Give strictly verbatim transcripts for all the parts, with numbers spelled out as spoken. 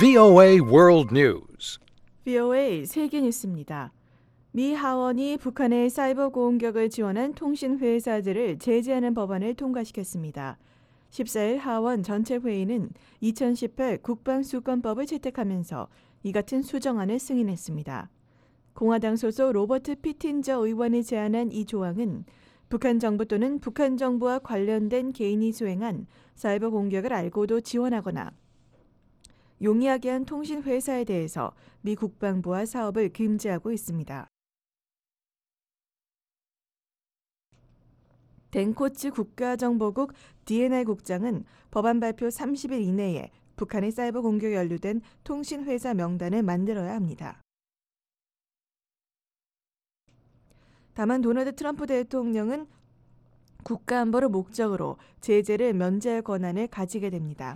브이오에이 World News. 브이오에이 세계 뉴스입니다. 미 하원이 북한의 사이버 공격을 지원한 통신 회사들을 제재하는 법안을 통과시켰습니다. 십사일 하원 전체 회의는 이천십팔 국방수권법을 채택하면서 이 같은 수정안을 승인했습니다. 공화당 소속 로버트 피틴저 의원이 제안한 이 조항은 북한 정부 또는 북한 정부와 관련된 개인이 수행한 사이버 공격을 알고도 지원하거나 용이하게 한 통신 회사에 대해서 미 국방부와 사업을 금지하고 있습니다. 덴코츠 국가정보국 디엔아이 국장은 법안 발표 삼십 일 이내에 북한의 사이버 공격에 연루된 통신 회사 명단을 만들어야 합니다. 다만 도널드 트럼프 대통령은 국가안보를 목적으로 제재를 면제할 권한을 가지게 됩니다.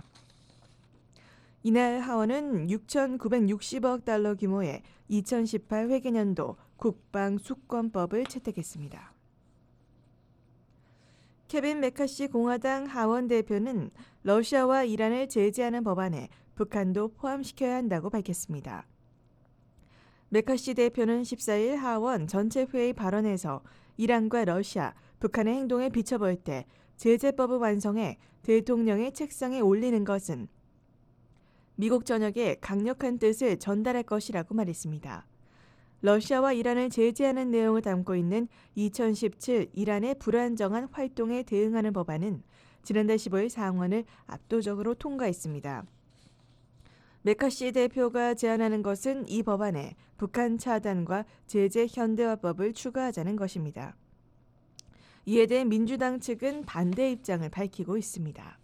이날 하원은 육천구백육십억 달러 규모의 이천십팔 회계년도 국방수권법을 채택했습니다. 케빈 메카시 공화당 하원 대표는 러시아와 이란을 제재하는 법안에 북한도 포함시켜야 한다고 밝혔습니다. 메카시 대표는 십사일 하원 전체 회의 발언에서 이란과 러시아, 북한의 행동에 비춰볼 때 제재법을 완성해 대통령의 책상에 올리는 것은 미국 전역에 강력한 뜻을 전달할 것이라고 말했습니다. 러시아와 이란을 제재하는 내용을 담고 있는 이천십칠 이란의 불안정한 활동에 대응하는 법안은 지난달 십오일 상원을 압도적으로 통과했습니다. 메카시 대표가 제안하는 것은 이 법안에 북한 차단과 제재 현대화법을 추가하자는 것입니다. 이에 대해 민주당 측은 반대 입장을 밝히고 있습니다.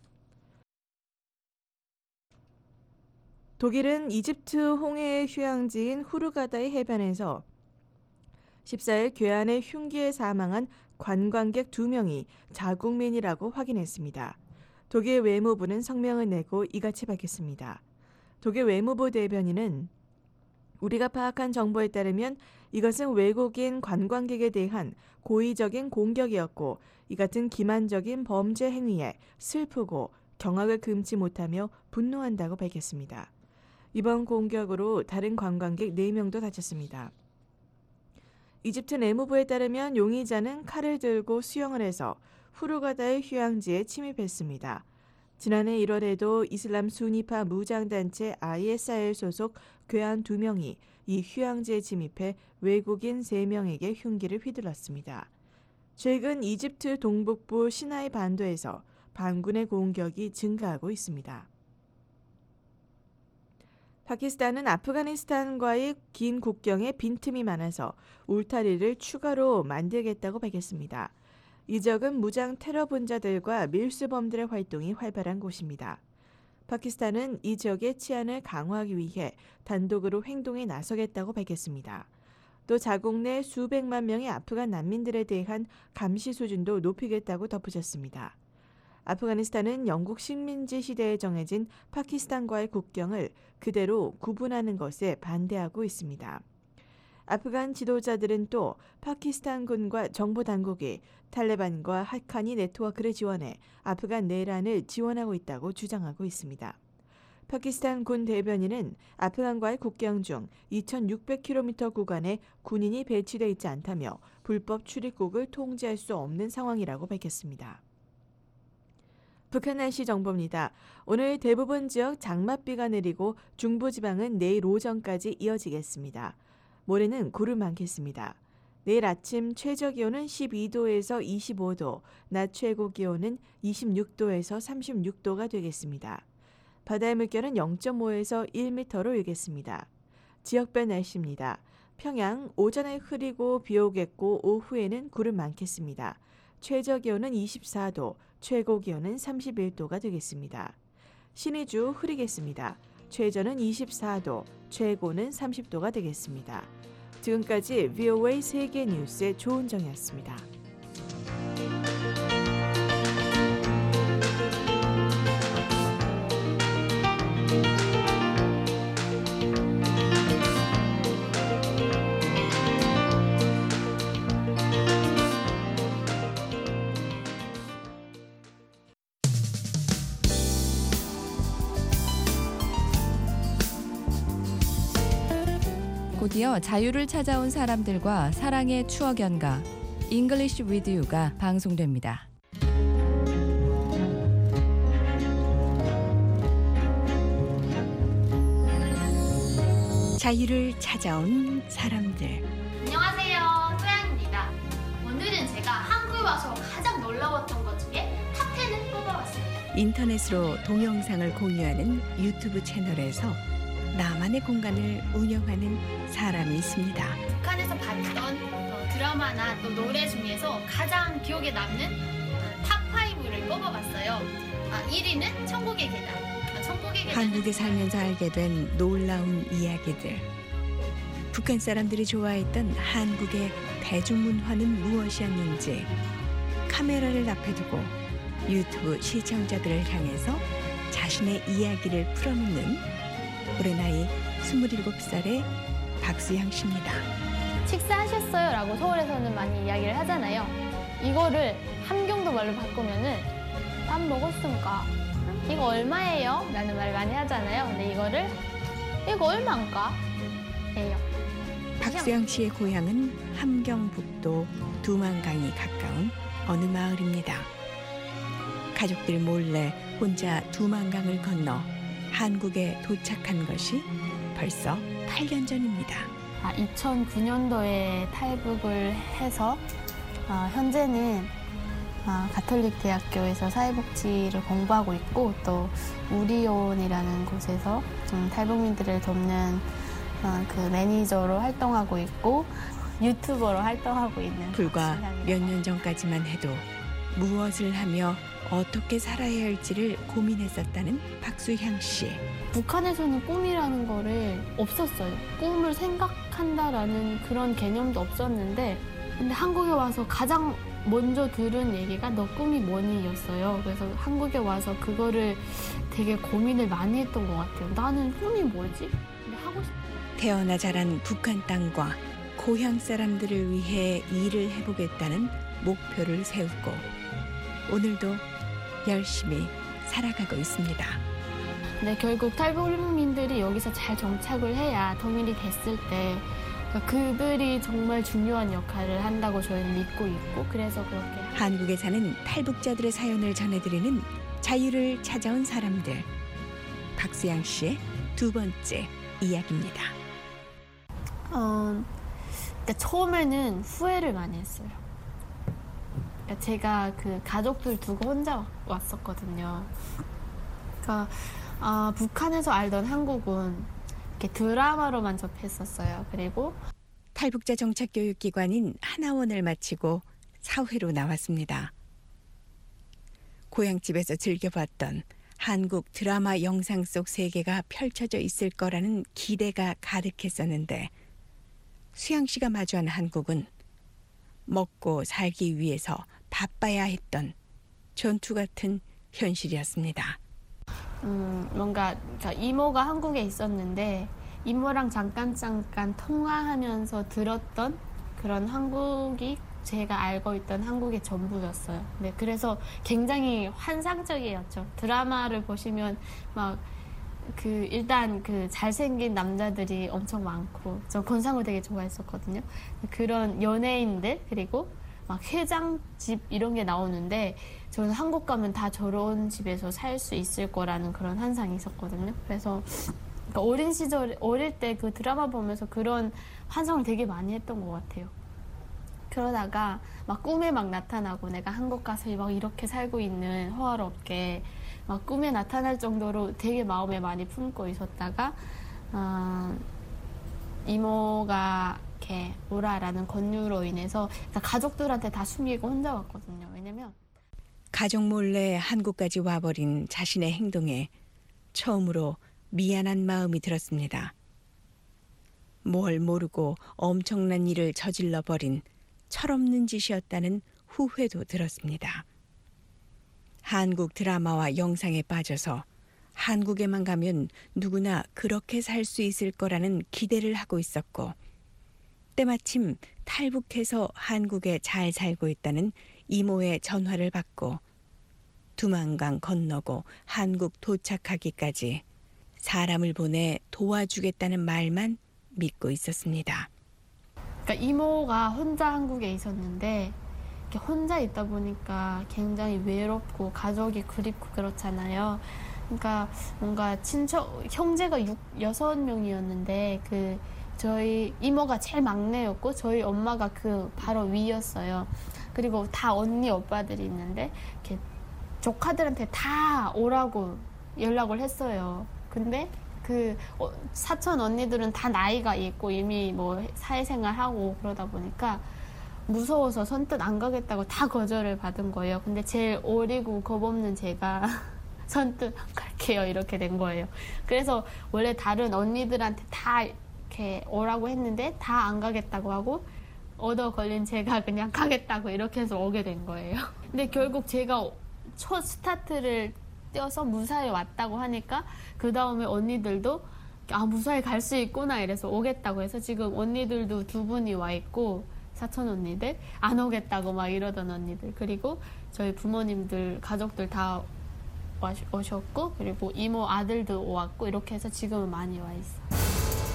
독일은 이집트 홍해의 휴양지인 후르가다의 해변에서 십사일 괴한의 흉기에 사망한 관광객 두 명이 자국민이라고 확인했습니다. 독일 외무부는 성명을 내고 이같이 밝혔습니다. 독일 외무부 대변인은 우리가 파악한 정보에 따르면 이것은 외국인 관광객에 대한 고의적인 공격이었고 이 같은 기만적인 범죄 행위에 슬프고 경악을 금치 못하며 분노한다고 밝혔습니다. 이번 공격으로 다른 관광객 네 명도 다쳤습니다. 이집트 내무부에 따르면 용의자는 칼을 들고 수영을 해서 후르가다의 휴양지에 침입했습니다. 지난해 일월에도 이슬람 수니파 무장단체 아이에스아이엘 소속 괴한 두 명이 이 휴양지에 침입해 외국인 세 명에게 흉기를 휘둘렀습니다. 최근 이집트 동북부 시나이 반도에서 반군의 공격이 증가하고 있습니다. 파키스탄은 아프가니스탄과의 긴 국경에 빈틈이 많아서 울타리를 추가로 만들겠다고 밝혔습니다. 이 지역은 무장 테러 분자들과 밀수범들의 활동이 활발한 곳입니다. 파키스탄은 이 지역의 치안을 강화하기 위해 단독으로 행동에 나서겠다고 밝혔습니다. 또 자국 내 수백만 명의 아프간 난민들에 대한 감시 수준도 높이겠다고 덧붙였습니다. 아프가니스탄은 영국 식민지 시대에 정해진 파키스탄과의 국경을 그대로 구분하는 것에 반대하고 있습니다. 아프간 지도자들은 또 파키스탄군과 정보당국이 탈레반과 하카니 네트워크를 지원해 아프간 내란을 지원하고 있다고 주장하고 있습니다. 파키스탄 군 대변인은 아프간과의 국경 중 이천육백 킬로미터 구간에 군인이 배치돼 있지 않다며 불법 출입국을 통제할 수 없는 상황이라고 밝혔습니다. 북한 날씨 정보입니다. 오늘 대부분 지역 장맛비가 내리고 중부지방은 내일 오전까지 이어지겠습니다. 모레는 구름 많겠습니다. 내일 아침 최저기온은 십이도에서 이십오도, 낮 최고기온은 이십육도에서 삼십육도가 되겠습니다. 바다의 물결은 영점오에서 일 미터로 일겠습니다. 지역별 날씨입니다. 평양 오전에 흐리고 비 오겠고 오후에는 구름 많겠습니다. 최저기온은 이십사도, 최고기온은 삼십일도가 되겠습니다. 신의주 흐리겠습니다. 최저는 이십사도, 최고는 삼십도가 되겠습니다. 지금까지 브이오에이 세계 뉴스의 조은정이었습니다. 곧이어 자유를 찾아온 사람들과 사랑의 추억 연가 English with You가 방송됩니다. 자유를 찾아온 사람들. 안녕하세요, 소양입니다. 오늘은 제가 한국에 와서 가장 놀라웠던 것 중에 탑텐을 뽑아봤습니다. 인터넷으로 동영상을 공유하는 유튜브 채널에서 나만의 공간을 운영하는 사람이 있습니다. 북한에서 봤던 어, 드라마나 또 노래 중에서 가장 기억에 남는 어, 탑 파이브를 뽑아봤어요. 아, 일 위는 천국의 계단. 아, 천국의 계단. 한국에 살면서 알게 된 놀라운 이야기들. 북한 사람들이 좋아했던 한국의 대중문화는 무엇이었는지 카메라를 앞에 두고 유튜브 시청자들을 향해서 자신의 이야기를 풀어놓는 올해 나이 스물일곱 살의 박수양 씨입니다. 식사하셨어요? 라고 서울에서는 많이 이야기를 하잖아요. 이거를 함경도 말로 바꾸면은 밥 먹었습니까? 이거 얼마예요? 라는 말을 많이 하잖아요. 근데 이거를 이거 얼마인가? 예요. 박수양 씨의 고향은 함경북도 두만강이 가까운 어느 마을입니다. 가족들 몰래 혼자 두만강을 건너 한국에 도착한 것이 벌써 팔 년 전입니다. 아, 이천구 년도에 탈북을 해서 아, 현재는 아, 가톨릭 대학교에서 사회복지를 공부하고 있고 또 우리온이라는 곳에서 좀 탈북민들을 돕는 어, 그 매니저로 활동하고 있고 유튜버로 활동하고 있는 불과 몇 년 전까지만 해도 무엇을 하며 어떻게 살아야 할지를 고민했었다는 박수향 씨. 북한에서는 꿈이라는 거를 없었어요. 꿈을 생각한다라는 그런 개념도 없었는데 근데 한국에 와서 가장 먼저 들은 얘기가 너 꿈이 뭐니?였어요. 그래서 한국에 와서 그거를 되게 고민을 많이 했던 것 같아요. 나는 꿈이 뭐지? 근데 하고 싶... 태어나 자란 북한 땅과 고향 사람들을 위해 일을 해보겠다는 목표를 세우고 오늘도 열심히 살아가고 있습니다. 근데 결국 탈북민들이 여기서 잘 정착을 해야 통일이 됐을 때 그들이 정말 중요한 역할을 한다고 저희는 믿고 있고 그래서 그렇게 한국에 사는 탈북자들의 사연을 전해드리는 자유를 찾아온 사람들. 박수양 씨의 두 번째 이야기입니다. 어, 그러니까 처음에는 후회를 많이 했어요. 그러니까 제가 그 가족들 두고 혼자 왔었거든요. 그러니까 어, 북한에서 알던 한국은 이렇게 드라마로만 접했었어요. 그리고 탈북자 정착교육기관인 하나원을 마치고 사회로 나왔습니다. 고향집에서 즐겨봤던 한국 드라마 영상 속 세계가 펼쳐져 있을 거라는 기대가 가득했었는데 수양 씨가 마주한 한국은 먹고 살기 위해서 바빠야 했던 전투 같은 현실이었습니다. 음, 뭔가 그러니까 이모가 한국에 있었는데 이모랑 잠깐 잠깐 통화하면서 들었던 그런 한국이 제가 알고 있던 한국의 전부였어요. 네, 그래서 굉장히 환상적이었죠. 드라마를 보시면 막 그 일단 그 잘생긴 남자들이 엄청 많고 저 권상우 되게 좋아했었거든요. 그런 연예인들 그리고 막 회장집 이런 게 나오는데 저는 한국 가면 다 저런 집에서 살 수 있을 거라는 그런 환상이 있었거든요. 그래서 그러니까 어린 시절 어릴 때 그 드라마 보면서 그런 환상을 되게 많이 했던 것 같아요. 그러다가 막 꿈에 막 나타나고 내가 한국 가서 막 이렇게 살고 있는 호화롭게 막 꿈에 나타날 정도로 되게 마음에 많이 품고 있었다가 어, 이모가 이렇게 오라라는 권유로 인해서 그러니까 가족들한테 다 숨기고 혼자 왔거든요. 왜냐면 가족 몰래 한국까지 와버린 자신의 행동에 처음으로 미안한 마음이 들었습니다. 뭘 모르고 엄청난 일을 저질러버린 철없는 짓이었다는 후회도 들었습니다. 한국 드라마와 영상에 빠져서 한국에만 가면 누구나 그렇게 살 수 있을 거라는 기대를 하고 있었고 때마침 탈북해서 한국에 잘 살고 있다는 이모의 전화를 받고 두만강 건너고 한국 도착하기까지 사람을 보내 도와주겠다는 말만 믿고 있었습니다. 그러니까 이모가 혼자 한국에 있었는데 이렇게 혼자 있다 보니까 굉장히 외롭고 가족이 그립고 그렇잖아요. 그러니까 뭔가 친척 형제가 육, 여섯 명이었는데 그 저희 이모가 제일 막내였고 저희 엄마가 그 바로 위였어요. 그리고 다 언니 오빠들이 있는데 이렇게 조카들한테 다 오라고 연락을 했어요. 근데 그 사촌 언니들은 다 나이가 있고 이미 뭐 사회생활 하고 그러다 보니까 무서워서 선뜻 안 가겠다고 다 거절을 받은 거예요. 근데 제일 어리고 겁없는 제가 선뜻 안 갈게요 이렇게 된 거예요. 그래서 원래 다른 언니들한테 다 이렇게 오라고 했는데 다 안 가겠다고 하고 얻어 걸린 제가 그냥 가겠다고 이렇게 해서 오게 된 거예요. 근데 결국 제가 첫 스타트를 떼어서 무사히 왔다고 하니까 그 다음에 언니들도 아 무사히 갈 수 있구나 이래서 오겠다고 해서 지금 언니들도 두 분이 와 있고 사촌 언니들 안 오겠다고 막 이러던 언니들 그리고 저희 부모님들 가족들 다 오셨고 그리고 이모 아들도 왔고 이렇게 해서 지금은 많이 와 있어요.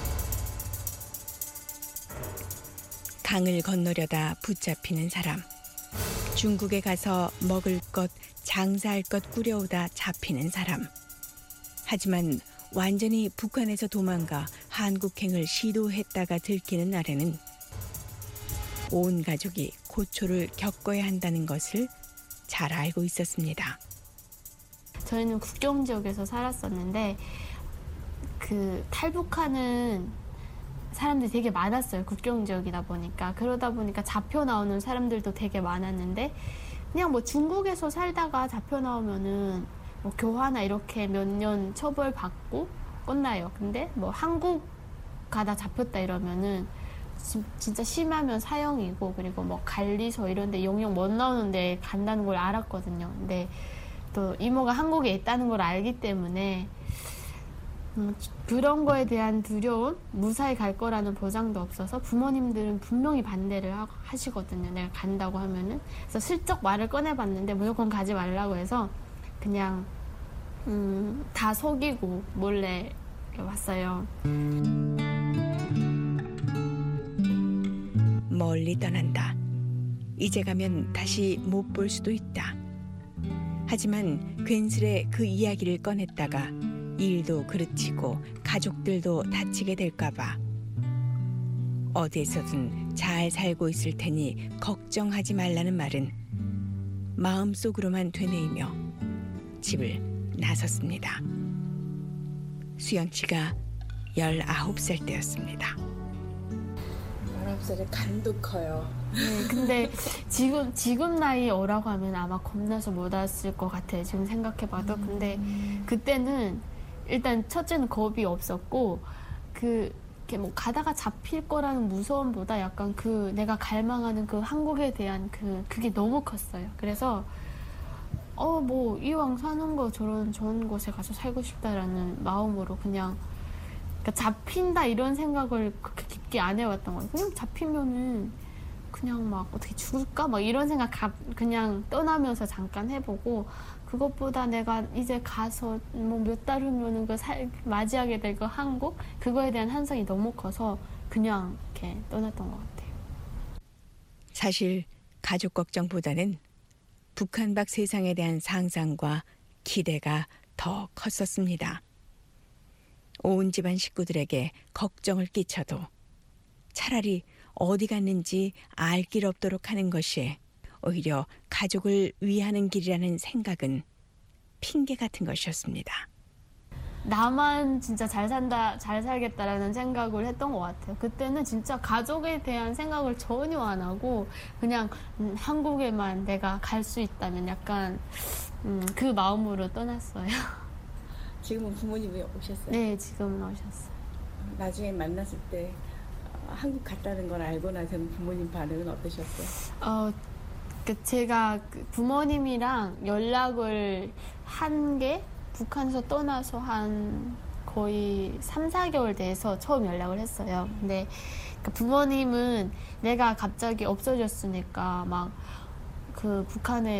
강을 건너려다 붙잡히는 사람. 중국에 가서 먹을 것, 장사할 것 꾸려오다 잡히는 사람. 하지만 완전히 북한에서 도망가 한국행을 시도했다가 들키는 날에는 온 가족이 고초를 겪어야 한다는 것을 잘 알고 있었습니다. 저희는 국경 지역에서 살았었는데 그 탈북하는 사람들이 되게 많았어요. 국경 지역이다 보니까. 그러다 보니까 잡혀 나오는 사람들도 되게 많았는데 그냥 뭐 중국에서 살다가 잡혀 나오면은 뭐 교화나 이렇게 몇 년 처벌 받고 끝나요. 근데 뭐 한국 가다 잡혔다 이러면은 지, 진짜 심하면 사형이고 그리고 뭐 관리소 이런 데 영영 못 나오는데 간다는 걸 알았거든요. 근데 또 이모가 한국에 있다는 걸 알기 때문에 음, 그런 거에 대한 두려움, 무사히 갈 거라는 보장도 없어서 부모님들은 분명히 반대를 하, 하시거든요. 내가 간다고 하면은. 그래서 슬쩍 말을 꺼내봤는데 무조건 가지 말라고 해서 그냥 음, 다 속이고 몰래 왔어요. 멀리 떠난다. 이제 가면 다시 못 볼 수도 있다. 하지만 괜스레 그 이야기를 꺼냈다가 일도 그르치고 가족들도 다치게 될까봐 어디에서든 잘 살고 있을 테니 걱정하지 말라는 말은 마음속으로만 되뇌이며 집을 나섰습니다. 수연치가 열아홉 살 때였습니다. 열아홉 살에 간도 커요. 네, 근데 지금 지금 나이에 오라고 하면 아마 겁나서 못 왔을 것 같아요. 지금 생각해봐도. 음. 근데 그때는 일단 첫째는 겁이 없었고 그 이렇게 뭐 가다가 잡힐 거라는 무서움보다 약간 그 내가 갈망하는 그 한국에 대한 그 그게 너무 컸어요. 그래서 어 뭐 이왕 사는 거 저런 좋은 곳에 가서 살고 싶다라는 마음으로 그냥 그러니까 잡힌다 이런 생각을 그렇게 깊게 안 해왔던 거예요. 그냥 잡히면은 그냥 막 어떻게 죽을까 막 이런 생각 그냥 떠나면서 잠깐 해보고 그것보다 내가 이제 가서 뭐 몇 달 후면은 그 살, 맞이하게 될 그 한국 그거에 대한 환상이 너무 커서 그냥 이렇게 떠났던 것 같아요. 사실 가족 걱정보다는 북한 밖 세상에 대한 상상과 기대가 더 컸었습니다. 온 집안 식구들에게 걱정을 끼쳐도 차라리 어디 갔는지 알 길 없도록 하는 것이 오히려 가족을 위하는 길이라는 생각은 핑계 같은 것이었습니다. 나만 진짜 잘 산다, 잘 살겠다라는 생각을 했던 것 같아요. 그때는 진짜 가족에 대한 생각을 전혀 안 하고 그냥 음, 한국에만 내가 갈 수 있다면 약간 음, 그 마음으로 떠났어요. 지금은 부모님이 오셨어요? 네, 지금은 오셨어요. 나중에 만났을 때 한국 갔다는 걸 알고 나서는 부모님 반응은 어떠셨어요? 어, 그 제가 그 부모님이랑 연락을 한 게 북한에서 떠나서 한 거의 삼, 사 개월 돼서 처음 연락을 했어요. 근데 그 부모님은 내가 갑자기 없어졌으니까 막 그 북한에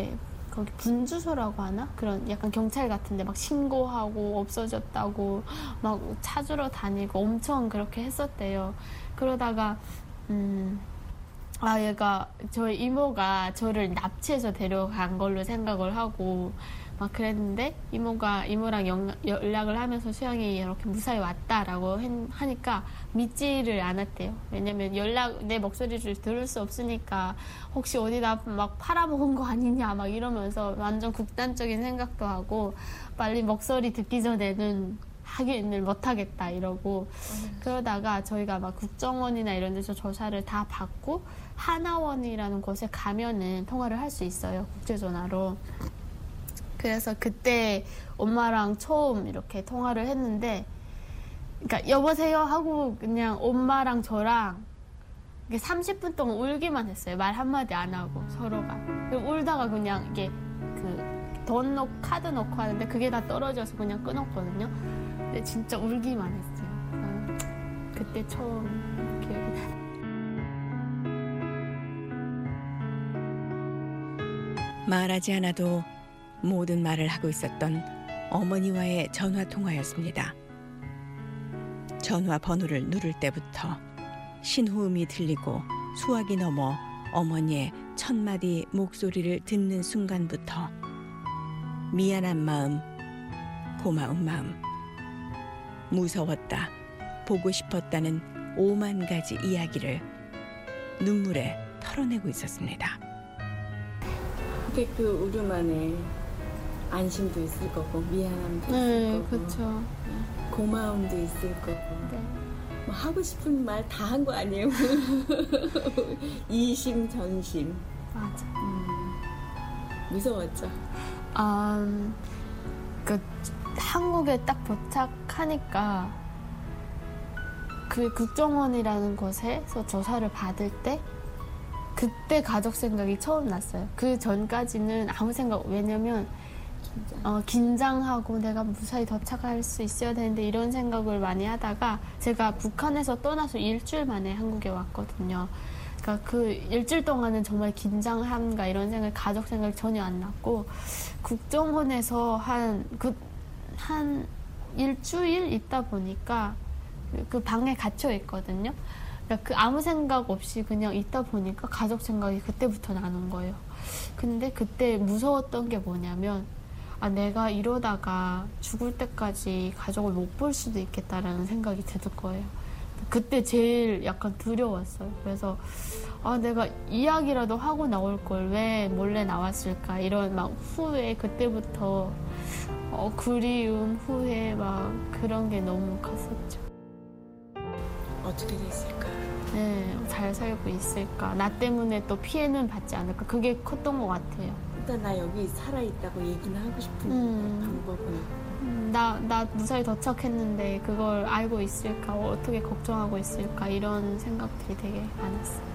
거기 분주소라고 하나? 그런 약간 경찰 같은데 막 신고하고 없어졌다고 막 찾으러 다니고 엄청 그렇게 했었대요. 그러다가 음, 아 얘가 저희 이모가 저를 납치해서 데려간 걸로 생각을 하고 막 그랬는데 이모가 이모랑 연, 연락을 하면서 수영이 이렇게 무사히 왔다라고 했, 하니까 믿지를 않았대요. 왜냐면 연락 내 목소리를 들을 수 없으니까 혹시 어디다 막 팔아먹은 거 아니냐 막 이러면서 완전 극단적인 생각도 하고 빨리 목소리 듣기 전에는 확인을 못하겠다 이러고 그러다가 저희가 막 국정원이나 이런 데서 조사를 다 받고 하나원이라는 곳에 가면은 통화를 할 수 있어요. 국제전화로. 그래서 그때 엄마랑 처음 이렇게 통화를 했는데, 그러니까 여보세요 하고 그냥 엄마랑 저랑 삼십 분 동안 울기만 했어요. 말 한마디 안 하고 서로가. 울다가 그냥 이게 그 돈 넣고 카드 넣고 하는데 그게 다 떨어져서 그냥 끊었거든요. 근데 진짜 울기만 했어요. 그때 처음 기억이 나요. 말하지 않아도 모든 말을 하고 있었던 어머니와의 전화 통화였습니다. 전화 번호를 누를 때부터 신호음이 들리고 수화기 넘어 어머니의 첫 마디 목소리를 듣는 순간부터 미안한 마음, 고마운 마음, 무서웠다, 보고 싶었다는 오만 가지 이야기를 눈물에 털어내고 있었습니다. 근데 그 울음 안에 안심도 있을 거고 미안함도 네, 있을 거고 그렇죠. 고마움도 있을 거고 네. 뭐 하고 싶은 말 다 한 거 아니에요? 이심 전심. 맞아. 음, 무서웠죠. 아, 그 한국에 딱 도착하니까 그 국정원이라는 곳에서 조사를 받을 때 그때 가족 생각이 처음 났어요. 그 전까지는 아무 생각, 왜냐면 긴장. 어, 긴장하고 내가 무사히 도착할 수 있어야 되는데 이런 생각을 많이 하다가 제가 북한에서 떠나서 일주일 만에 한국에 왔거든요. 그러니까 그 일주일 동안은 정말 긴장함과 이런 생각, 가족 생각이 전혀 안 났고 국정원에서 한 그 한 일주일 있다 보니까 그 방에 갇혀 있거든요. 그러니까 그 아무 생각 없이 그냥 있다 보니까 가족 생각이 그때부터 나는 거예요. 근데 그때 무서웠던 게 뭐냐면 아 내가 이러다가 죽을 때까지 가족을 못 볼 수도 있겠다라는 생각이 드는 거예요. 그때 제일 약간 두려웠어요. 그래서 아 내가 이야기라도 하고 나올 걸 왜 몰래 나왔을까 이런 막 후회 그때부터 어, 그리움 후회 막 그런 게 너무 컸었죠. 어떻게 됐을까? 네, 잘 살고 있을까? 나 때문에 또 피해는 받지 않을까? 그게 컸던 것 같아요. 일단 나 여기 살아있다고 얘기는 하고 싶은데 음. 방법은 음, 나, 나 무사히 도착했는데 그걸 알고 있을까? 어떻게 걱정하고 있을까? 이런 생각들이 되게 많았어요.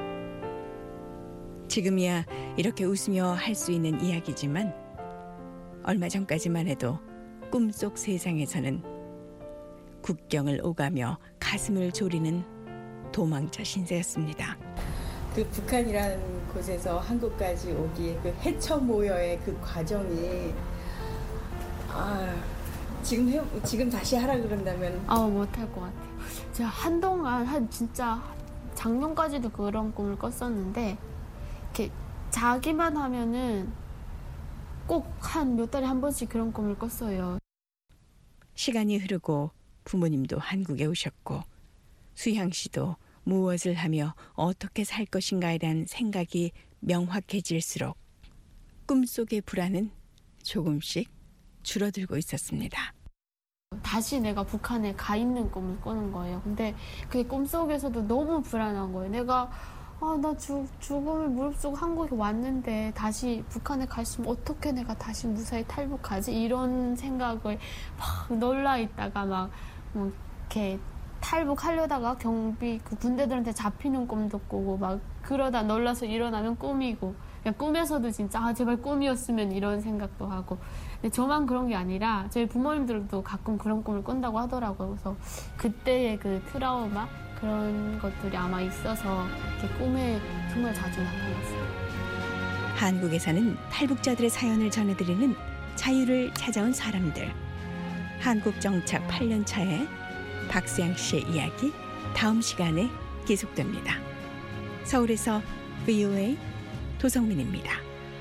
지금이야 이렇게 웃으며 할 수 있는 이야기지만 얼마 전까지만 해도 꿈속 세상에서는 국경을 오가며 가슴을 졸이는 도망쳐 신세였습니다. 그 북한이라는 곳에서 한국까지 오기에 그 해처 모여의 그 과정이 아 지금 해, 지금 다시 하라 그런다면 아, 못할 것 같아요. 제가 한동안 한 진짜 작년까지도 그런 꿈을 꿨었는데 이렇게 자기만 하면은 꼭 한 몇 달에 한 번씩 그런 꿈을 꿨어요. 시간이 흐르고 부모님도 한국에 오셨고 수향 씨도 무엇을 하며 어떻게 살 것인가에 대한 생각이 명확해질수록 꿈속의 불안은 조금씩 줄어들고 있었습니다. 다시 내가 북한에 가 있는 꿈을 꾸는 거예요. 근데 그게 꿈속에서도 너무 불안한 거예요. 내가 아, 나 죽, 죽음을 무릅쓰고 한국에 왔는데 다시 북한에 갔으면 어떻게 내가 다시 무사히 탈북하지? 이런 생각을 막 놀라 있다가 막 뭐 이렇게 탈북하려다가 경비 그 군대들한테 잡히는 꿈도 꾸고 막 그러다 놀라서 일어나면 꿈이고 그냥 꿈에서도 진짜 아 제발 꿈이었으면 이런 생각도 하고 근데 저만 그런 게 아니라 저희 부모님들도 가끔 그런 꿈을 꾼다고 하더라고요. 그래서 그때의 그 트라우마 그런 것들이 아마 있어서 이렇게 꿈에 정말 자주 나타났어요. 한국에 사는 탈북자들의 사연을 전해드리는 자유를 찾아온 사람들. 한국 정착 팔 년 차의 박수양 씨의 이야기 다음 시간에 계속됩니다. 서울에서 브이오에이 도성민입니다.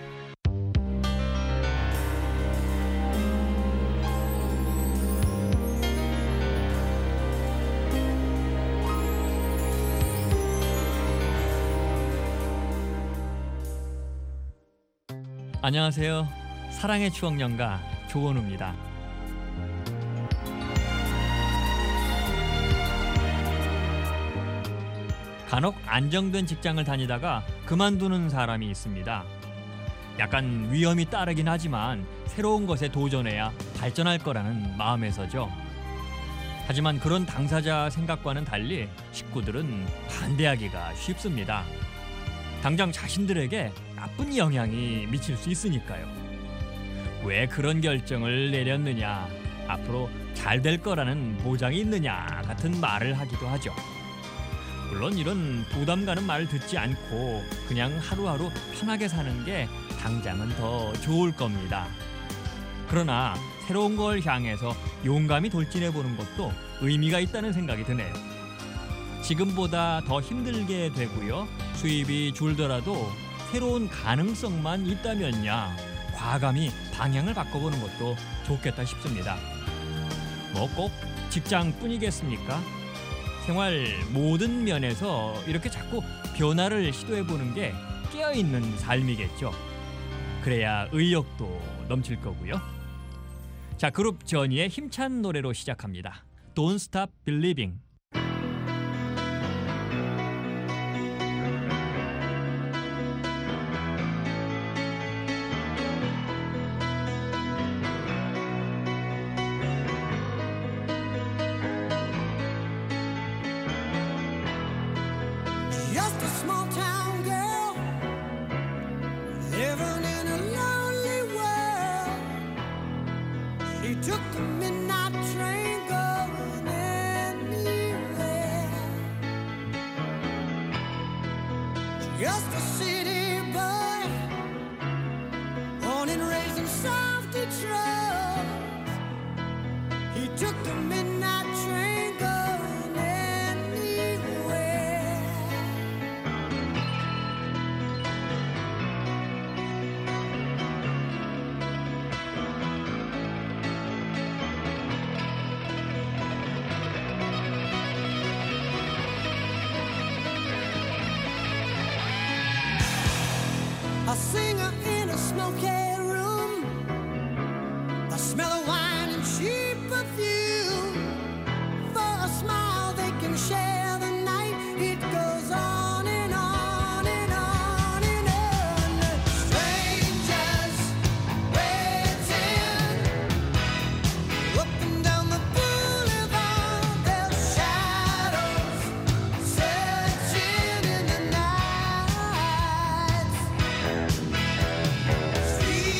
안녕하세요. 사랑의 추억 연가 조원우입니다. 간혹 안정된 직장을 다니다가 그만두는 사람이 있습니다. 약간 위험이 따르긴 하지만 새로운 것에 도전해야 발전할 거라는 마음에서죠. 하지만 그런 당사자 생각과는 달리 식구들은 반대하기가 쉽습니다. 당장 자신들에게 나쁜 영향이 미칠 수 있으니까요. 왜 그런 결정을 내렸느냐, 앞으로 잘 될 거라는 보장이 있느냐 같은 말을 하기도 하죠. 물론 이런 부담 가는 말을 듣지 않고 그냥 하루하루 편하게 사는 게 당장은 더 좋을 겁니다. 그러나 새로운 걸 향해서 용감히 돌진해보는 것도 의미가 있다는 생각이 드네요. 지금보다 더 힘들게 되고요. 수입이 줄더라도 새로운 가능성만 있다면야 과감히 방향을 바꿔보는 것도 좋겠다 싶습니다. 뭐 꼭 직장뿐이겠습니까? 생활 모든 면에서 이렇게 자꾸 변화를 시도해보는 게 깨어있는 삶이겠죠. 그래야 의욕도 넘칠 거고요. 자, 그룹 저니의 힘찬 노래로 시작합니다. Don't Stop Believing. Just a small town girl living in a lonely world. She took the midnight train going anywhere. Just a city boy, born and raised in South Detroit. He took the midnight train going anywhere. A singer in a smoky room, a smell of wine and cheap perfume. For a smile they can share the night. It goes on and on and on and on. Strangers waiting up and down the boulevard. Their shadows searching in the night. Street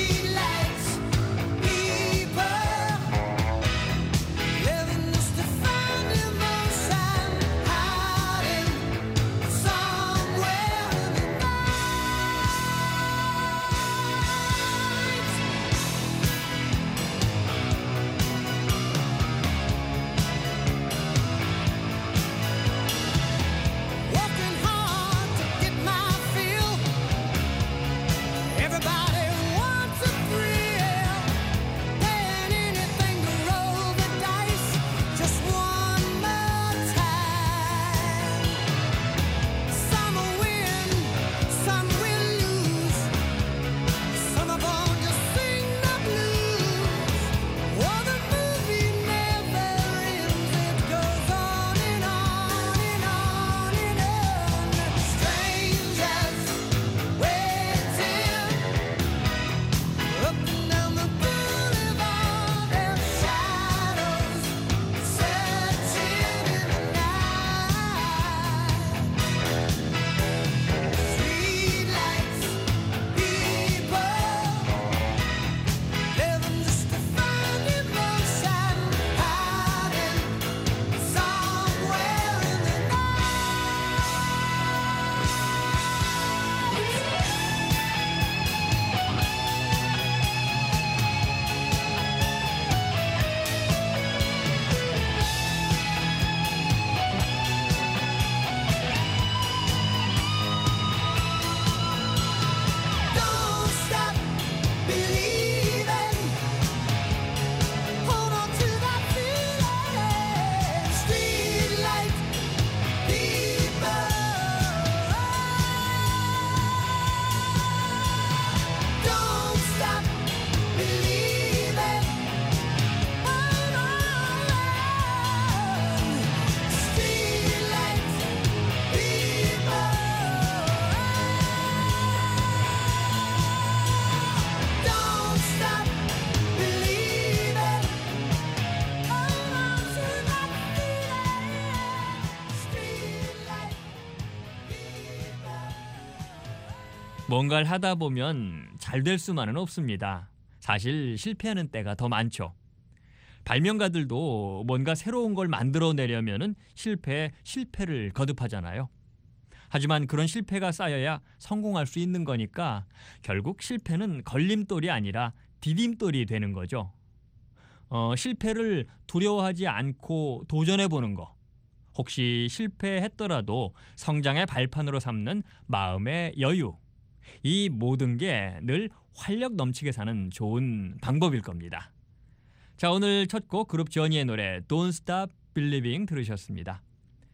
뭔가를 하다 보면 잘 될 수만은 없습니다. 사실 실패하는 때가 더 많죠. 발명가들도 뭔가 새로운 걸 만들어내려면 실패에 실패를 거듭하잖아요. 하지만 그런 실패가 쌓여야 성공할 수 있는 거니까 결국 실패는 걸림돌이 아니라 디딤돌이 되는 거죠. 어, 실패를 두려워하지 않고 도전해보는 거. 혹시 실패했더라도 성장의 발판으로 삼는 마음의 여유. 이 모든 게 늘 활력 넘치게 사는 좋은 방법일 겁니다. 자, 오늘 첫 곡 그룹 저니의 노래 Don't Stop Believing 들으셨습니다.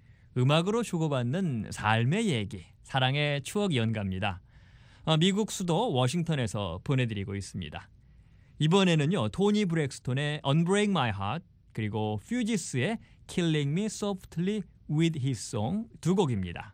음악으로 주고받는 삶의 얘기, 사랑의 추억 연가입니다. 어, 미국 수도 워싱턴에서 보내드리고 있습니다. 이번에는요, 토니 브렉스톤의 Unbreak My Heart 그리고 퓨지스의 Killing Me Softly with His Song 두 곡입니다.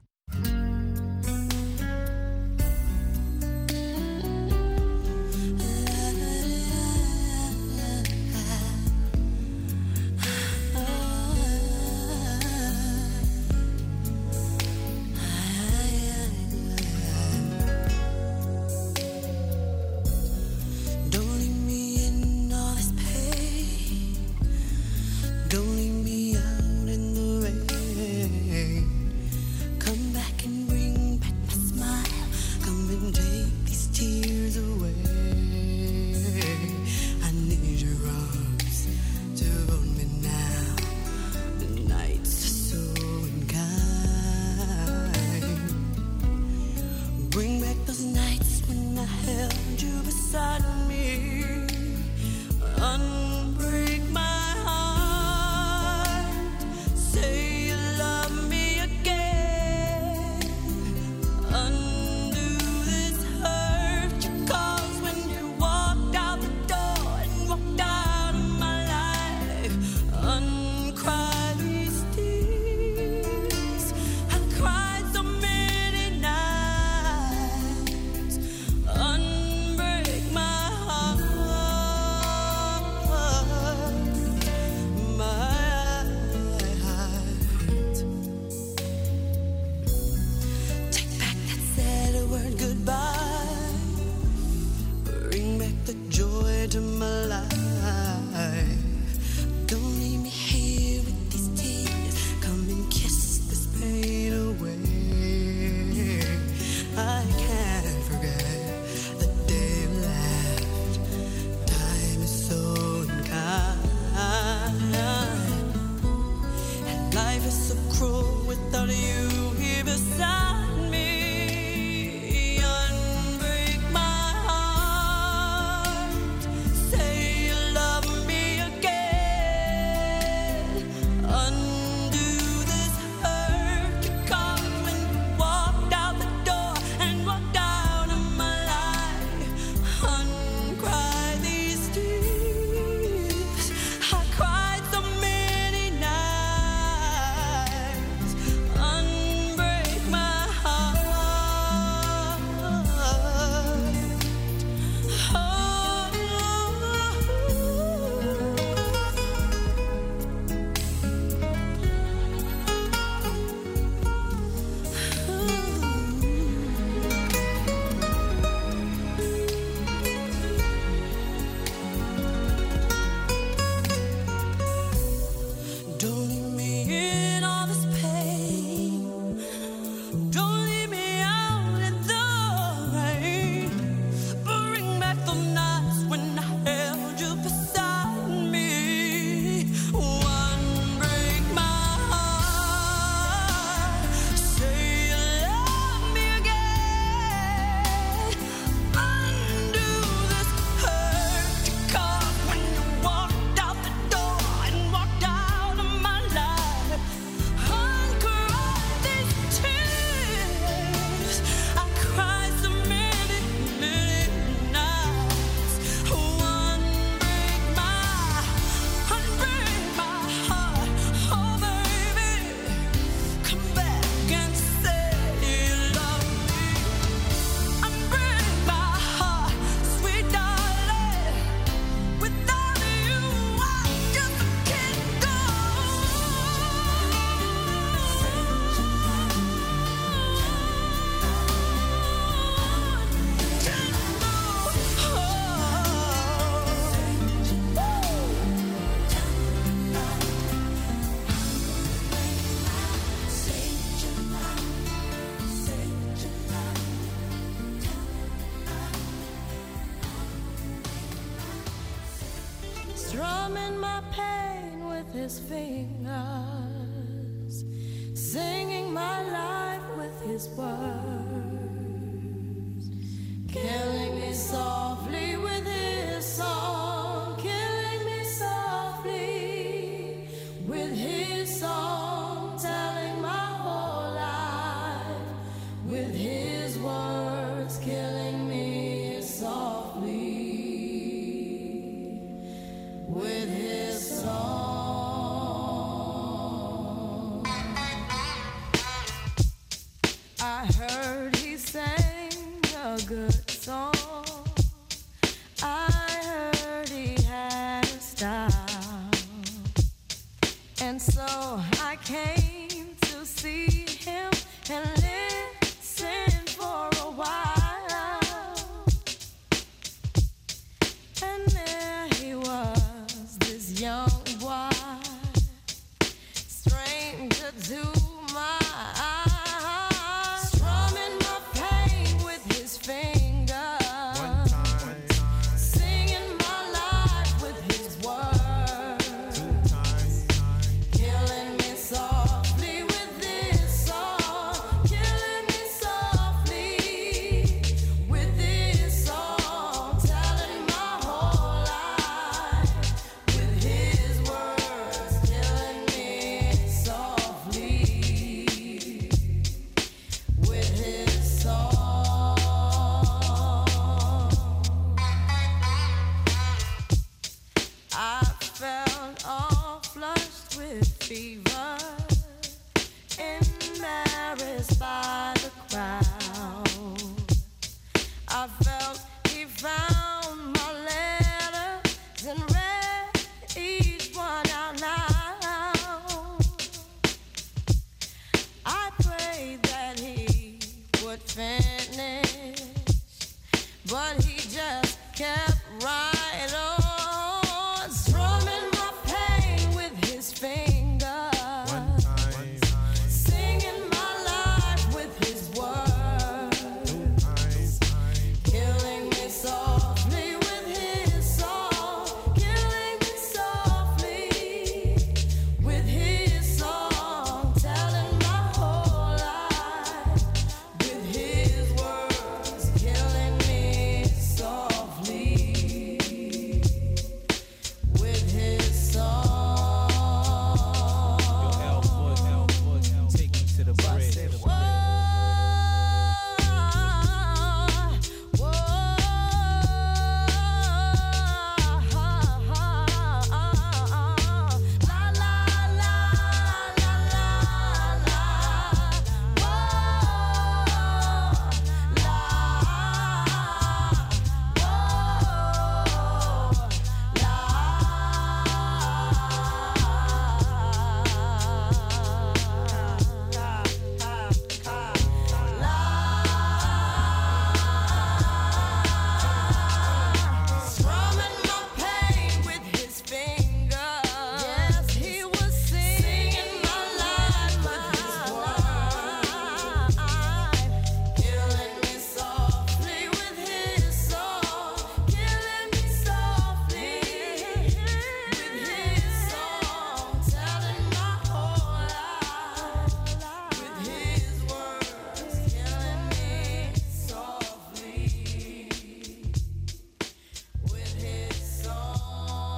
Say you strumming my pain with his fingers, singing my life with his words, killing me softly with his song, killing me softly with his song, telling my whole life with his words, killing me softly with his song. I heard he sang a good song. I heard he had a style. And so I came to see him and listen for a while. And there he was, this young boy, stranger to my eyes, strumming my pain with his fingers, one time, one time, singing my life with his words, two times, killing me softly with this song, killing me softly with this song, telling my whole life with his words, killing me softly with his song. I felt all flushed with fever, embarrassed by the crowd. I felt he found my letters and read each one out loud. I prayed that he would finish, but he just kept right on, strumming my pain with his fingers, one time, singing my life with his words, two times, killing me softly with his song, killing me softly with his song, telling my whole life with his words, killing me softly with his song. Take me to the bridge. Whoa, whoa, la la la la la la, whoa, la, strumming my pain with his fingers. Yes, he was singing my life with his words, killing me softly with his song, killing me softly with his song, telling my whole life with his words, killing me softly with his song.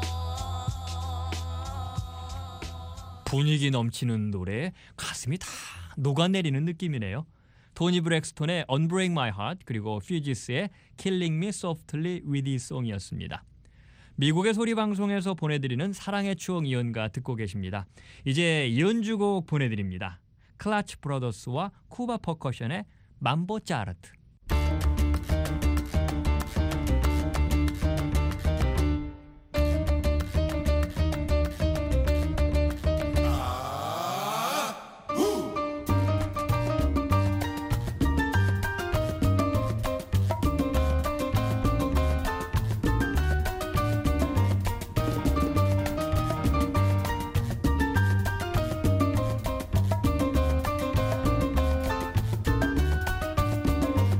분위기 넘치는 노래, 가슴이 다 녹아내리는 느낌이네요. 토니 브렉스톤의 Unbreak My Heart 그리고 퓨지스의 Killing Me Softly with His Song이었습니다. 미국의 소리방송에서 보내드리는 사랑의 추억 이연가 듣고 계십니다. 이제 연주곡 보내드립니다. 클라치 브라더스와 쿠바 퍼커션의 mambo 짜르트. Whoa,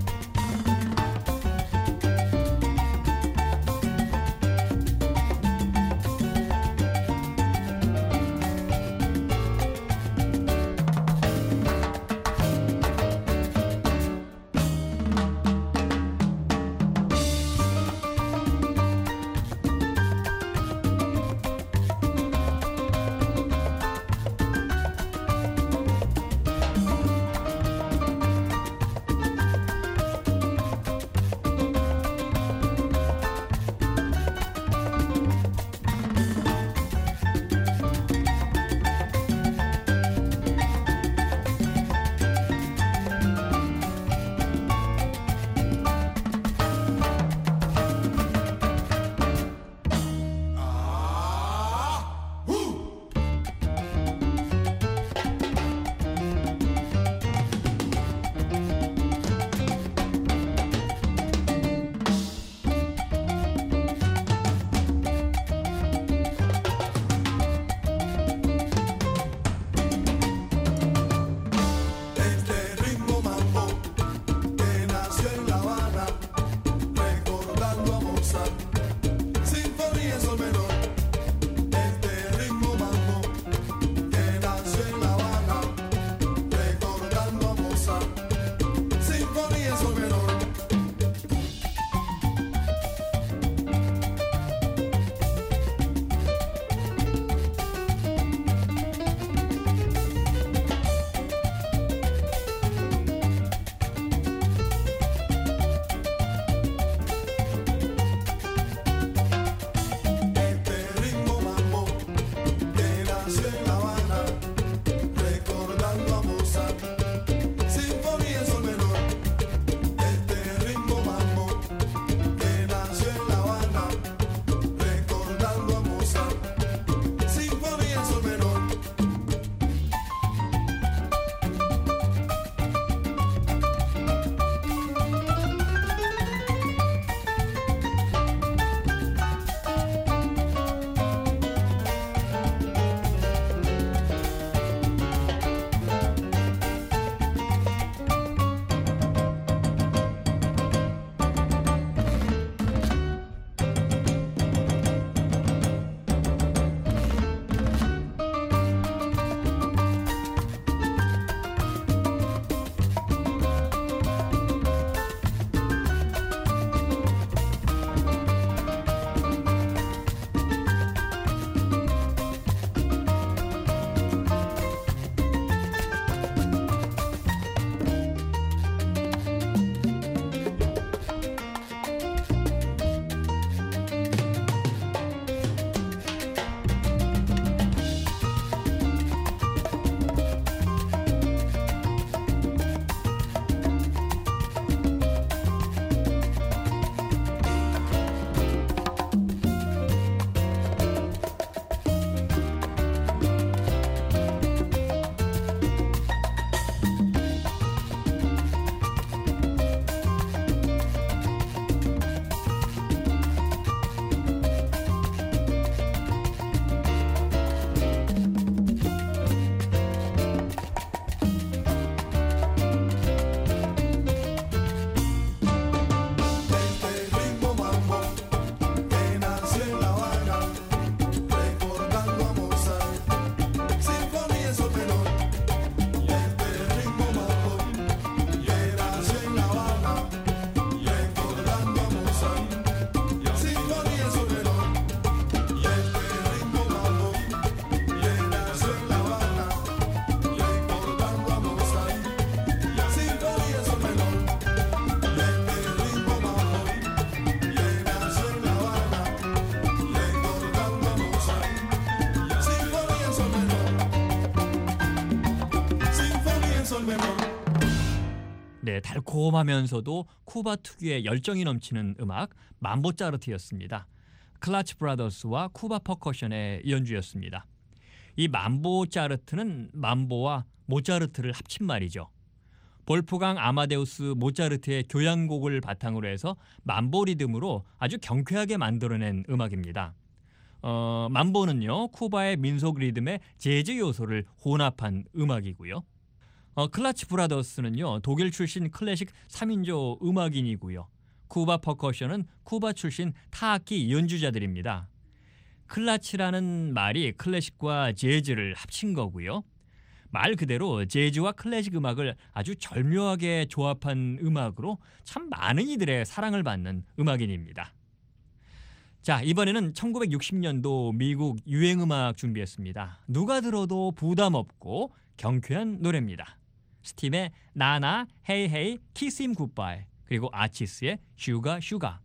달콤하면서도 쿠바 특유의 열정이 넘치는 음악 맘보 짜르트였습니다. 클라치 브라더스와 쿠바 퍼커션의 연주였습니다. 이 맘보 짜르트는 맘보와 모차르트를 합친 말이죠. 볼프강 아마데우스 모차르트의 교향곡을 바탕으로 해서 맘보 리듬으로 아주 경쾌하게 만들어낸 음악입니다. 어, 맘보는요, 쿠바의 민속 리듬의 재즈 요소를 혼합한 음악이고요. 어, 클라치 브라더스는요, 독일 출신 클래식 삼 인조 음악인이고요. 쿠바 퍼커션은 쿠바 출신 타악기 연주자들입니다. 클라치라는 말이 클래식과 재즈를 합친 거고요. 말 그대로 재즈와 클래식 음악을 아주 절묘하게 조합한 음악으로 참 많은 이들의 사랑을 받는 음악인입니다. 자, 이번에는 천구백육십 년도 미국 유행음악 준비했습니다. 누가 들어도 부담 없고 경쾌한 노래입니다. 스팀의 나나, 헤이 헤이, 키스 임 굿바이, 그리고 아치스의 슈가 슈가.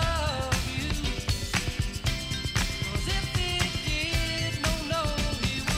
If it did, no, no, he would.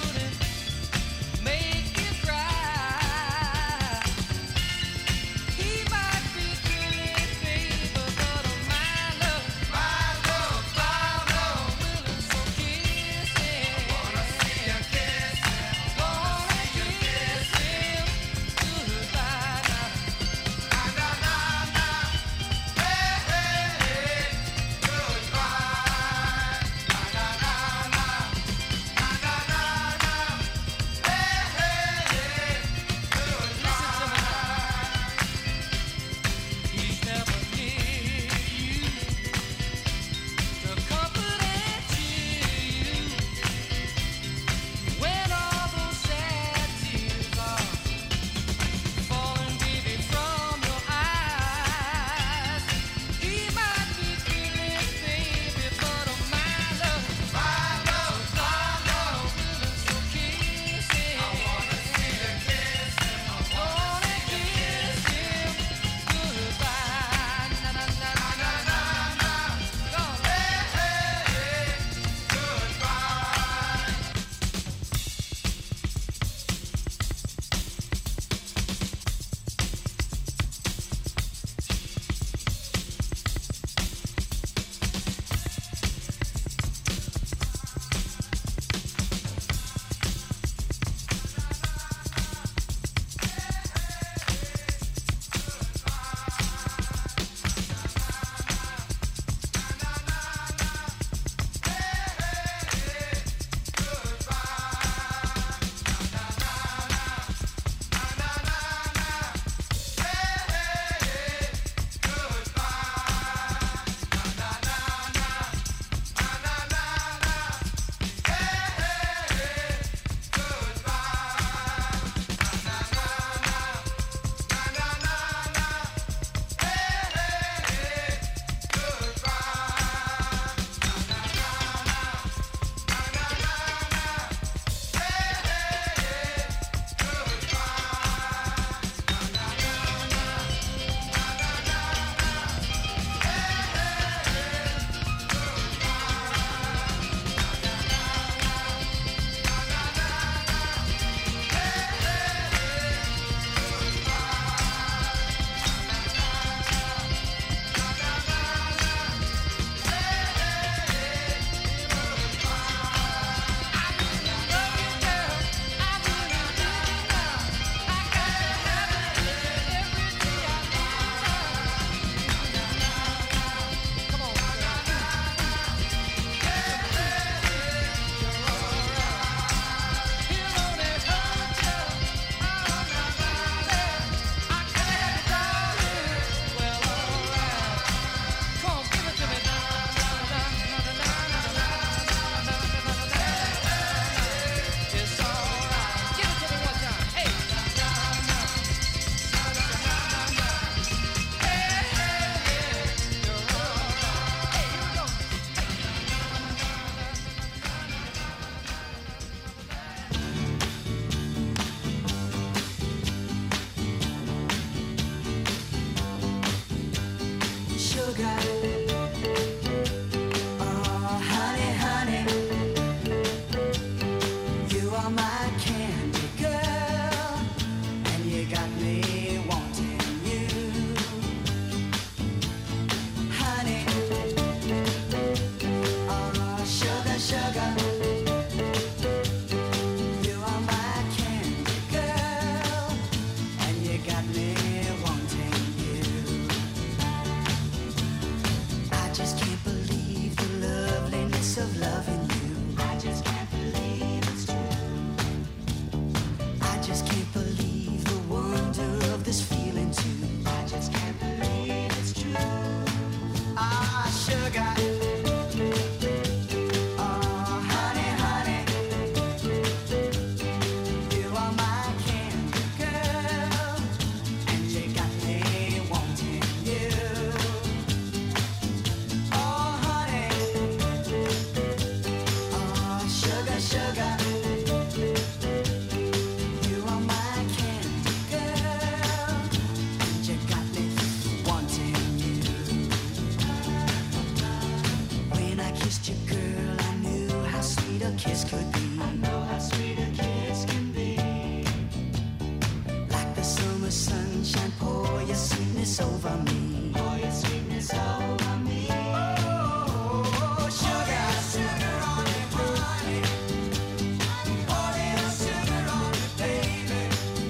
the summer sunshine, pour your sweetness over me. Pour your sweetness over me. Oh, sugar, sugar on me, honey. Pour little sugar on me, baby.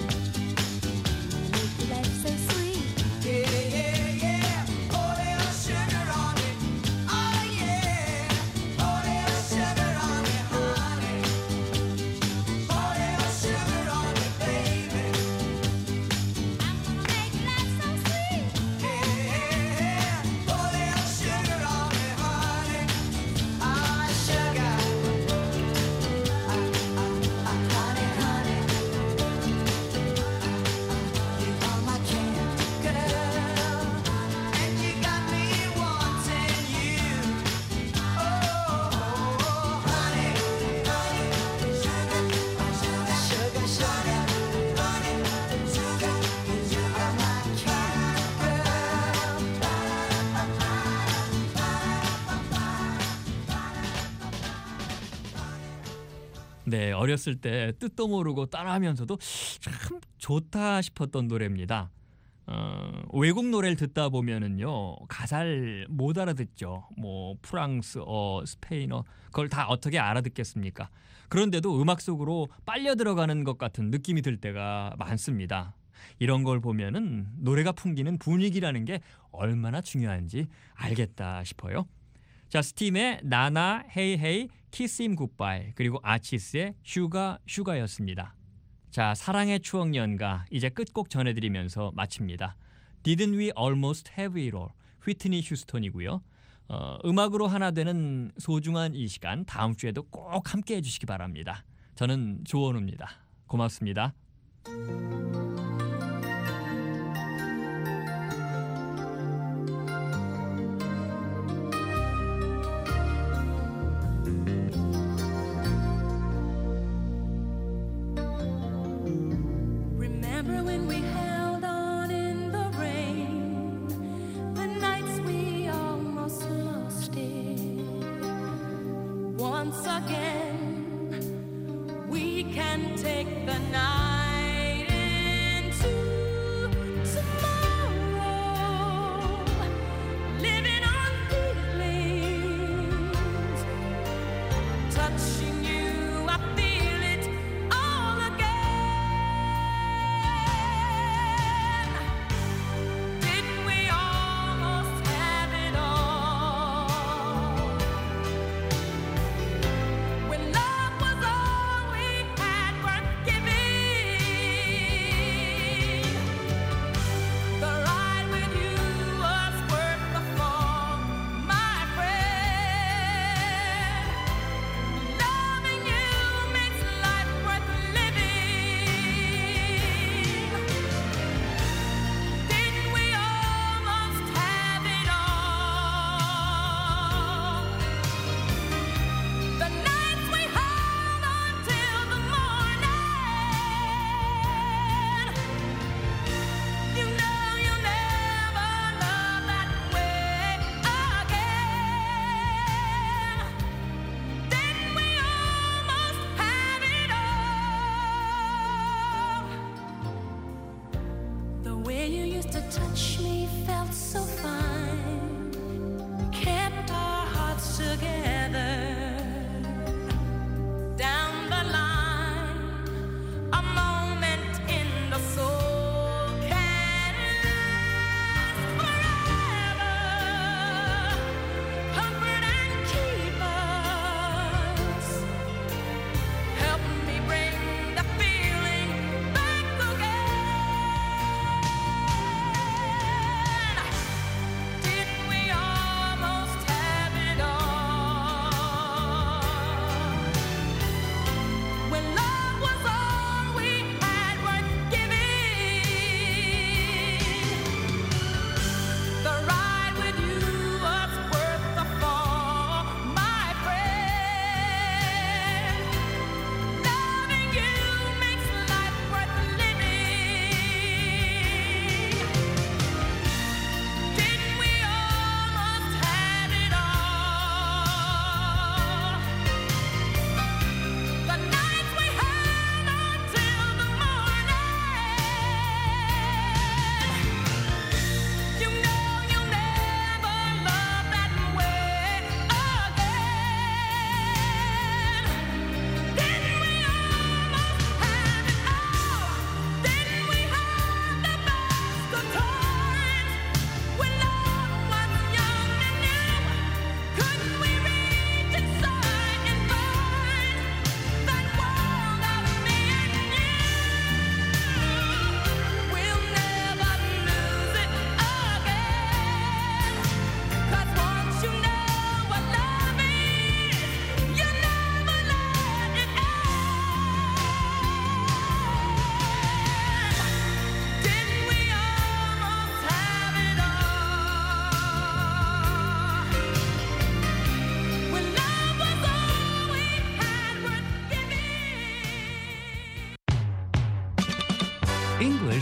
Make life so sweet. Yeah, yeah, yeah. Pour little sugar on me. Oh, yeah. Pour little sugar on me, honey. Pour little sugar on me, baby. I'm gonna make life so sweet. Yeah, yeah. Pour little sugar on me, honey. Ah, sugar. Ah, ah, ah, honey, honey. You are my candy girl, and you got me wanting you. Oh, honey, honey, sugar, sugar, sugar, honey, sugar, you are my candy 네, 어렸을 때 뜻도 모르고 따라하면서도 참 좋다 싶었던 노래입니다. 어, 외국 노래를 듣다 보면은요 가사를 못 알아듣죠. 뭐 프랑스어, 스페인어 그걸 다 어떻게 알아듣겠습니까? 그런데도 음악 속으로 빨려 들어가는 것 같은 느낌이 들 때가 많습니다. 이런 걸 보면은 노래가 풍기는 분위기라는 게 얼마나 중요한지 알겠다 싶어요. 자, 스팀의 나나, 헤이 헤이, 키스 임 굿바이, 그리고 아치스의 슈가 슈가였습니다. 자, 사랑의 추억 연가 이제 끝곡 전해드리면서 마칩니다. Didn't we almost have it all? 휘트니 휴스턴이고요. 어, 음악으로 하나 되는 소중한 이 시간 다음 주에도 꼭 함께 해주시기 바랍니다. 저는 조원우입니다. 고맙습니다. Remember when we held on in the rain, the nights we almost lost it. Once again, we can take the night into tomorrow, living on feelings, touching you, I feel it all again. Didn't we almost have it all? When love was all we had worth giving, the ride with you was worth the fall, my friend. Loving you makes life worth living. Didn't we almost have it all? The nights we held on till the morning. You know you'll never love that way again. Didn't we almost have it all? The way you used to touch me felt so fine, kept our hearts together. Down the line, a moment in the soul can last forever. Comfort and keep us. Help me bring the feeling back again. Didn't we almost have it all?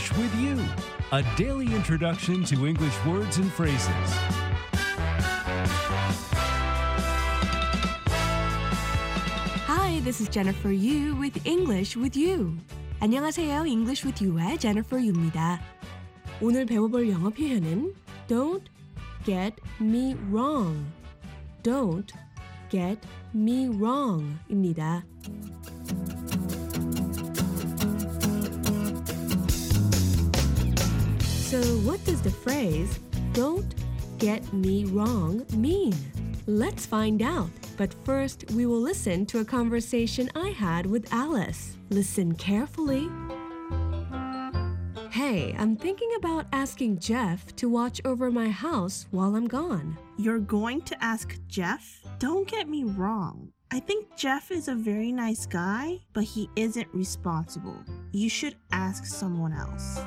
English with You, a daily introduction to English words and phrases. Hi, this is Jennifer Yu with English with You. 안녕하세요. English with You의 Jennifer Yu입니다. 오늘 배워볼 영어 표현은 Don't get me wrong. Don't get me wrong 입니다. So what does the phrase don't get me wrong mean? Let's find out. But first, we will listen to a conversation I had with Alice. Listen carefully. Hey, I'm thinking about asking Jeff to watch over my house while I'm gone. You're going to ask Jeff? Don't get me wrong. I think Jeff is a very nice guy, but he isn't responsible. You should ask someone else.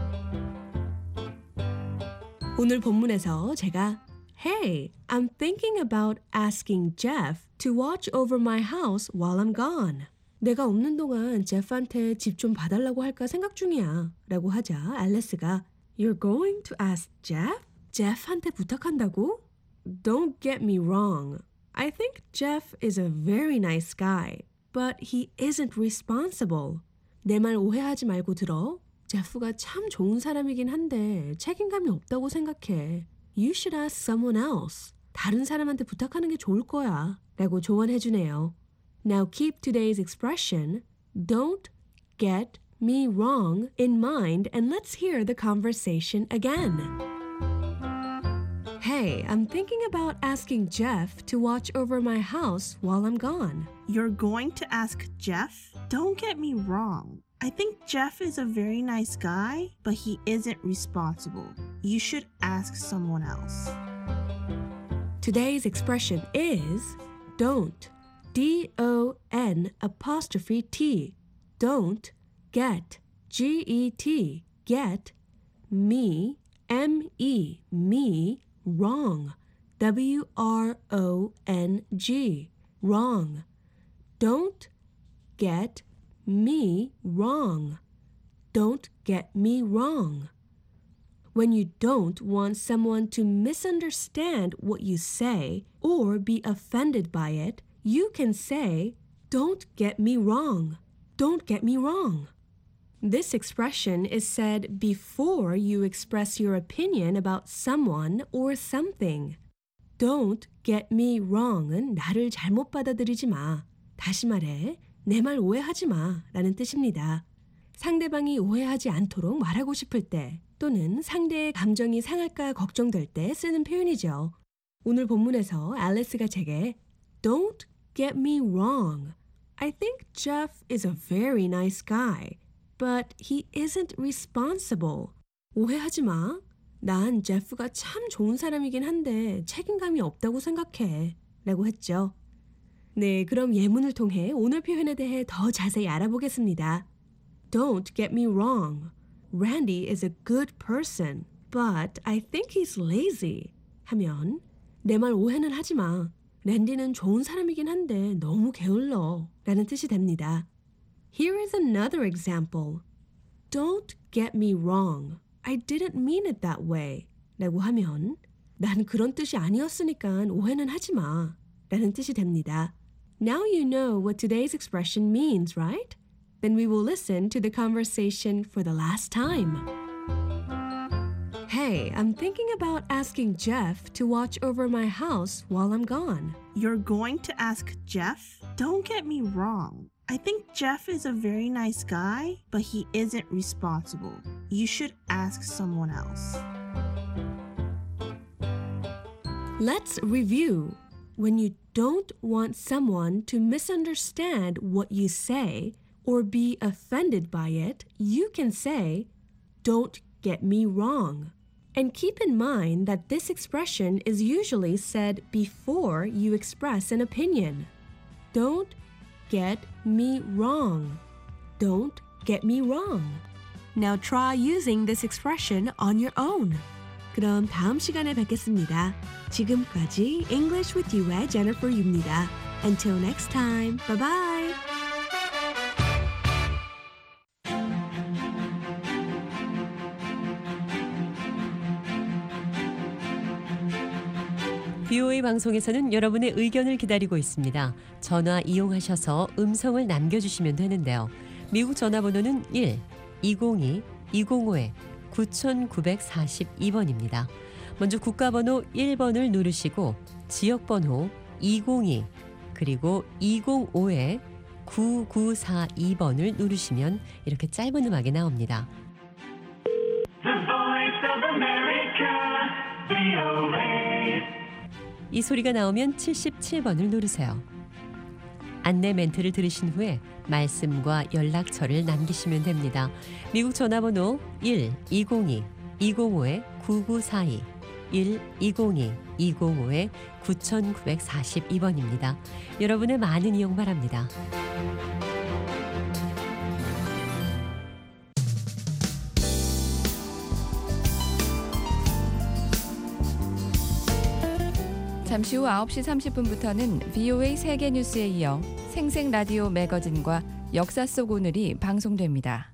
오늘 본문에서 제가 Hey, I'm thinking about asking Jeff to watch over my house while I'm gone. 내가 없는 동안 제프한테 집 좀 봐달라고 할까 생각 중이야. 라고 하자 앨리스가 You're going to ask Jeff? 제프한테 부탁한다고? Don't get me wrong. I think Jeff is a very nice guy, but he isn't responsible. 내 말 오해하지 말고 들어. 제프가 참 좋은 사람이긴 한데 책임감이 없다고 생각해. You should ask someone else. 다른 사람한테 부탁하는 게 좋을 거야. 라고 조언해주네요. Now keep today's expression, don't get me wrong, in mind and let's hear the conversation again. Hey, I'm thinking about asking Jeff to watch over my house while I'm gone. You're going to ask Jeff? Don't get me wrong. I think Jeff is a very nice guy, but he isn't responsible. You should ask someone else. Today's expression is don't. D O N apostrophe T. Don't get. G E T. Get. Me. M E. Me. Wrong. W R O N G. Wrong. Don't get me wrong. Don't get me wrong. When you don't want someone to misunderstand what you say or be offended by it, you can say, don't get me wrong. Don't get me wrong. This expression is said before you express your opinion about someone or something. Don't get me wrong은 나를 잘못 받아들이지 마. 다시 말해, 내 말 오해하지 마 라는 뜻입니다. 상대방이 오해하지 않도록 말하고 싶을 때 또는 상대의 감정이 상할까 걱정될 때 쓰는 표현이죠. 오늘 본문에서 앨리스가 제게 Don't get me wrong. I think Jeff is a very nice guy, but he isn't responsible. 오해하지 마. 난 제프가 참 좋은 사람이긴 한데 책임감이 없다고 생각해. 라고 했죠. 네, 그럼 예문을 통해 오늘 표현에 대해 더 자세히 알아보겠습니다. Don't get me wrong. Randy is a good person, but I think he's lazy. 하면 내 말 오해는 하지 마. 랜디는 좋은 사람이긴 한데 너무 게을러. 라는 뜻이 됩니다. Here is another example. Don't get me wrong. I didn't mean it that way. 라고 하면 난 그런 뜻이 아니었으니까 오해는 하지 마. 라는 뜻이 됩니다. Now you know what today's expression means, right? Then we will listen to the conversation for the last time. Hey, I'm thinking about asking Jeff to watch over my house while I'm gone. You're going to ask Jeff? Don't get me wrong. I think Jeff is a very nice guy, but he isn't responsible. You should ask someone else. Let's review. When you don't want someone to misunderstand what you say or be offended by it, you can say, don't get me wrong. And keep in mind that this expression is usually said before you express an opinion. Don't get me wrong. Don't get me wrong. Now try using this expression on your own. 그럼 다음 시간에 뵙겠습니다. 지금까지 English with You의 Jennifer Yu입니다. Until next time, bye bye. 비오에이 방송에서는 여러분의 의견을 기다리고 있습니다. 전화 이용하셔서 음성을 남겨주시면 되는데요. 미국 전화번호는 일 이공이 이공오 구구사이 번입니다. 먼저 국가번호 일 번을 누르시고 지역번호 이공이 그리고 이공오 구구사이 번을 누르시면 이렇게 짧은 음악이 나옵니다. 이 소리가 나오면 칠십칠 번을 누르세요. 안내 멘트를 들으신 후에 말씀과 연락처를 남기시면 됩니다. 미국 전화번호 일 이공이 이공오 구구사이 일 이공이 이공오 구구사이 번입니다. 여러분의 많은 이용 바랍니다. 잠시 후 아홉 시 삼십 분부터는 비오에이 세계 뉴스에 이어 생생 라디오 매거진과 역사 속 오늘이 방송됩니다.